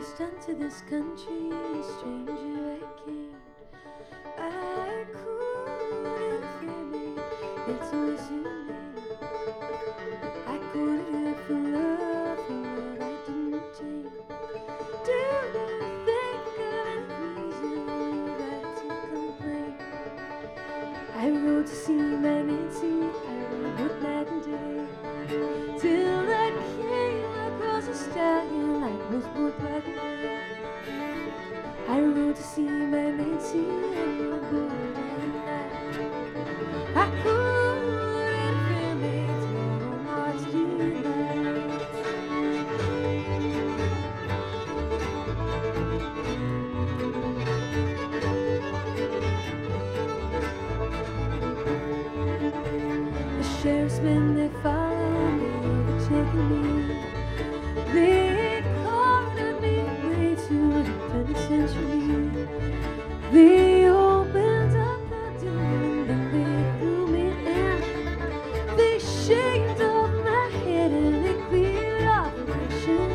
first onto this country, a stranger I came. I couldn't feel it, it was your name. I couldn't live for love I didn't take. Do you think of any reason that to complain? I rode to see my Nancy, I rode night and day, till I came across a stallion like was born black and gray. I rode to see my Nancy, and we were born that night. I couldn't feel it till my heart's delight. The sheriff's men, they followed me, overtaking me. They cornered me way to the penitentiary. They opened up the door and then they threw me in. They shaved off my head and they cleared off my chin.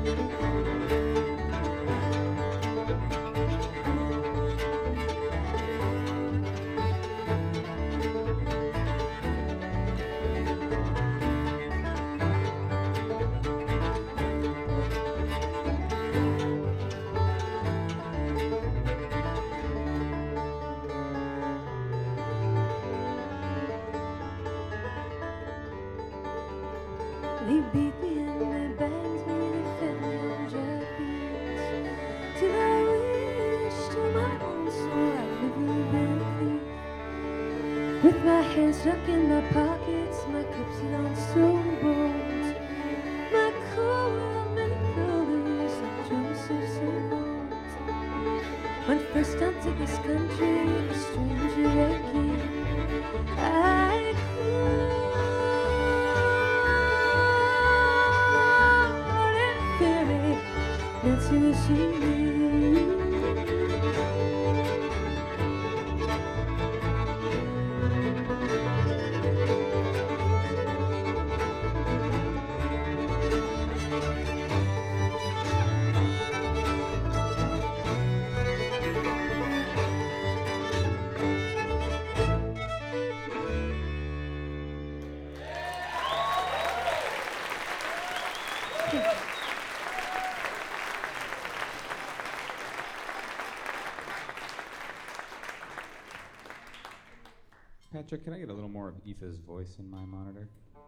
They beat me and they banged me, they fed me on dry beans, till I wished to my own soul I'd never been a thief. With my hands stuck in my pockets, my cups on stone balls, my coat of many colors like Joseph's and gold. When first onto this country, a stranger I came. I couldn't feel it, that's who she Patrick, can I get a little more of Aoife's voice in my monitor?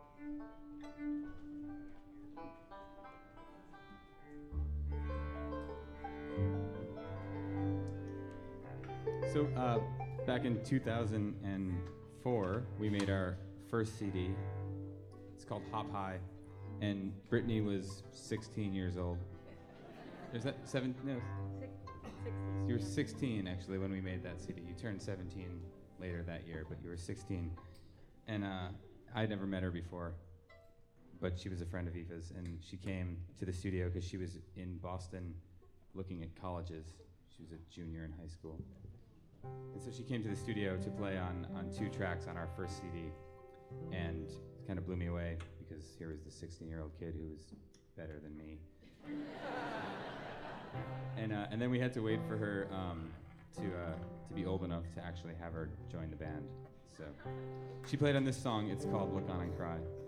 So, back in 2004, we made our first CD. It's called Hop High, and Brittany was 16 years old. Is that 7? No. 16. You were 16 actually when we made that CD. You turned 17 later that year, but you were 16. And I'd never met her before, but she was a friend of Aoife's, and she came to the studio because she was in Boston looking at colleges. She was a junior in high school. And so she came to the studio to play on 2 tracks on our first CD, and it kind of blew me away because here was the 16-year-old kid who was better than me. And then we had to wait for her to be old enough to actually have her join the band. So she played on this song. It's called Look On and Cry.